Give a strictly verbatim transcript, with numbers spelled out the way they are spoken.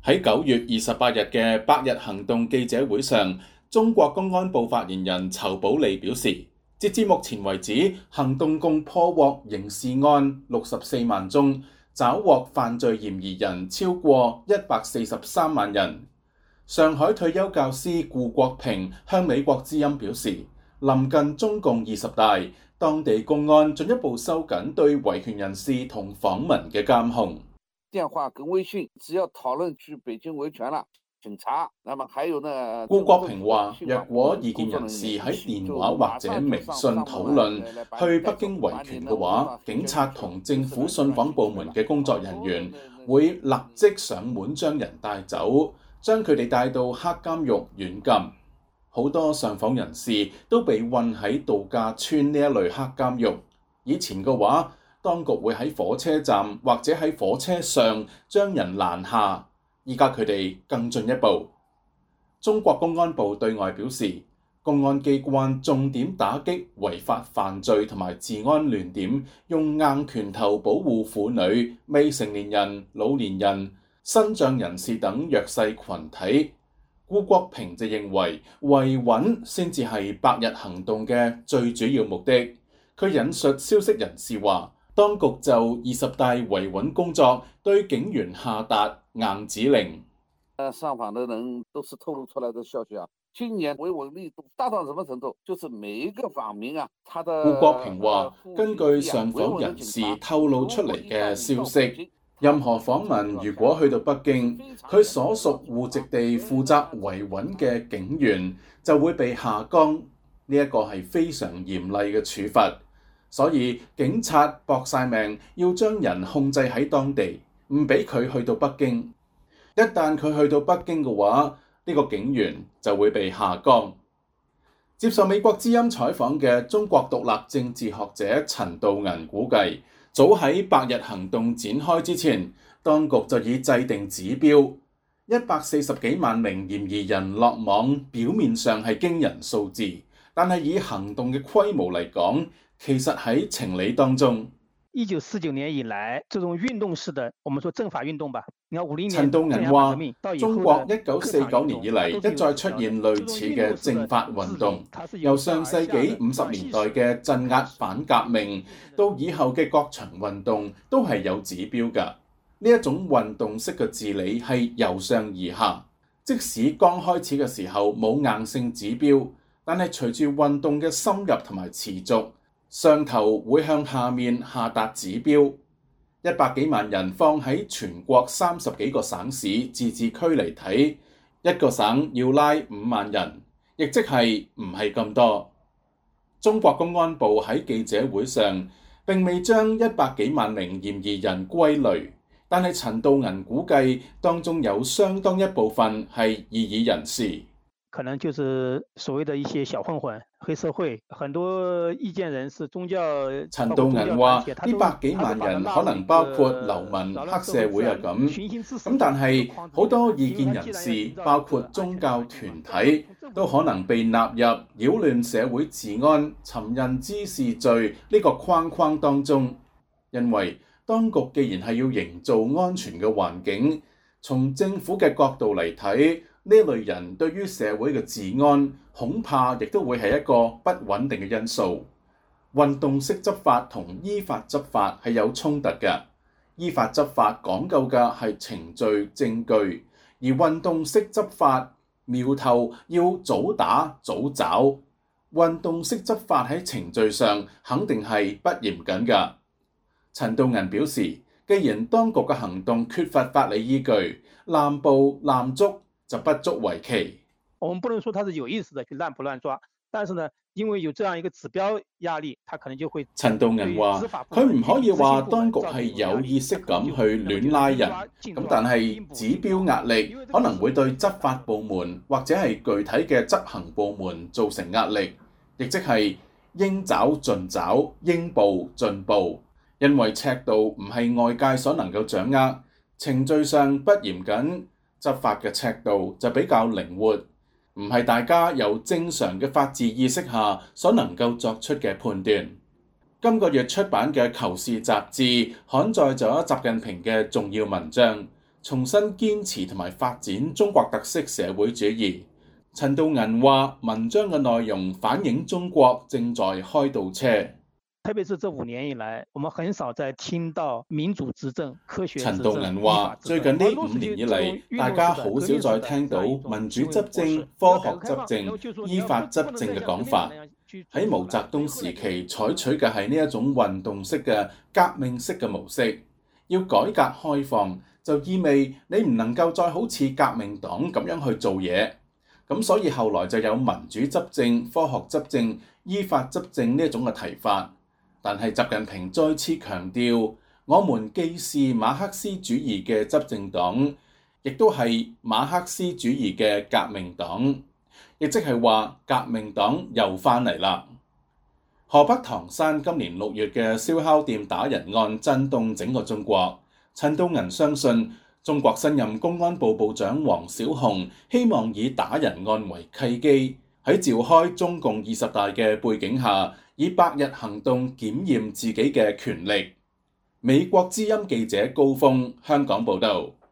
喺九月二十八日嘅百日行動記者會上，中國公安部發言人籌寶利表示，截至目前為止，行動共破獲刑事案六十四萬宗，抓獲犯罪嫌疑人超過一百四十三萬人。上海退休教師顧國平向美國之音表示，臨近中共二十大，當地公安進一步收緊對維權人士同訪民嘅監控。 電話跟微信，只要討論去北京維權了，警察，那麼還有呢？ 顧國平話，若果異見人士喺電話或者微信討論去北京維權嘅話，警察同政府信訪部門嘅工作人員會立即上門將人帶走，將佢哋帶到黑監獄軟禁。好多上訪人士都被困喺度假村呢一類黑監獄。以前嘅話，當局會喺火車站或者喺火車上將人攔下，依家佢哋更進一步。中國公安部對外表示，公安機關重點打擊違法犯罪同埋治安亂點，用硬拳頭保護婦女、未成年人、老年人、身障人士等弱勢群體。顧國平就認為維穩先至係百日行動嘅最主要目的。佢引述消息人士話，當局就二十大維穩工作對警員下達硬指令。 上訪的人都是透露出來的消息啊，今年維穩力度大到什麼程度？就是每一個訪民啊，他的顧國平話，根據上訪人士透露出嚟嘅消息，任何訪民如果去到北京，佢所屬戶籍地負責維穩嘅警員就會被下崗，呢一個係非常嚴厲嘅處罰。所以警察搏晒命要將人控制喺當地，唔俾佢去到北京。一旦佢去到北京嘅話，呢個警員就會被下崗。接受美國之音採訪嘅中國獨立政治學者陳道銀估計，早喺百日行動展開之前，當局就已制定指標，一百四十幾萬名嫌疑人落網，表面上係驚人數字，但係以行動嘅規模嚟講，其實喺情理當中。 一九四九年以來，這種運動式的，我們說政法運動吧。你看五零年陳道銀話，中國一九四九年以嚟一再出現類似嘅政法運動，由上世紀五十年代嘅鎮壓反革命，到以後嘅各場運動，都係有指標㗎。呢一種運動式嘅治理係由上而下，即使剛開始嘅時候冇硬性指標，但係隨住運動嘅深入同埋持續，上頭會向下面下達指標。一百幾萬人放喺全國三十幾個省市自治區嚟睇，一個省要拉五萬人，亦即係唔係咁多。中國公安部喺記者會上並未將一百幾萬名嫌疑人歸類，但係陳道銀估計當中有相當一部分係異議人士。 可能就是所謂的一些小混混、黑社會，很多意見人士、宗教。 陳道銀話：呢百幾萬人可能包括流民、黑社會啊咁。咁但係好多意見人士，包括宗教團體，都可能被納入擾亂社會治安、尋釁滋事罪呢個框框當中。因為當局既然係要營造安全嘅環境，從政府嘅角度嚟睇，呢類人對於社會嘅治安恐怕亦都會係一個不穩定嘅因素。運動式執法同依法執法係有衝突嘅。依法執法講究嘅係程序證據，而運動式執法苗頭要早打早找。運動式執法喺程序上肯定係不嚴謹㗎。陳道銀表示，既然當局嘅行動缺乏法理依據，濫捕濫捉就不足為奇。 我們不能說他是有意識的去濫捕亂抓，但是呢，因為有這樣一個指標壓力，他可能就會。 陳道銀話：佢唔可以話當局係有意識咁去亂拉人，咁但係指標壓力可能會對執法部門或者係具體嘅執行部門造成壓力，亦即係應抓盡抓，應捕盡捕。因為尺度唔係外界所能夠掌握，程序上不嚴謹，執法嘅尺度就比較靈活，唔係大家有正常嘅法治意識下所能夠作出嘅判斷。今個月出版嘅《求是》雜誌刊載咗習近平嘅重要文章， 重新堅持同埋發展中國特色社會主義。陳道銀話：文章嘅內容反映中國正在開倒車。 特別是這五年以來，我們很少再聽到民主執政、科學執政。 陳道銀話：最近呢五年以嚟，大家好少再聽到民主執政、科學執政、依法執政嘅講法。喺毛澤東時期採取嘅係呢一種運動式嘅革命式嘅模式。要改革開放，就意味你唔能夠再好似革命黨咁樣去做嘢。咁所以後來就有民主執政、科學執政、依法執政呢一種嘅提法。但係習近平再次強調，我們既是馬克思主義嘅執政黨，亦都係馬克思主義嘅革命黨，亦即係話革命黨又翻嚟啦。河北唐山今年六月嘅燒烤店打人案震動整個中國。陳道銀相信，中國新任公安部部長王小洪希望以打人案為契機，喺召開中共二十大嘅背景下，以百日行動檢驗自己嘅權力。美國之音記者高峰香港報道。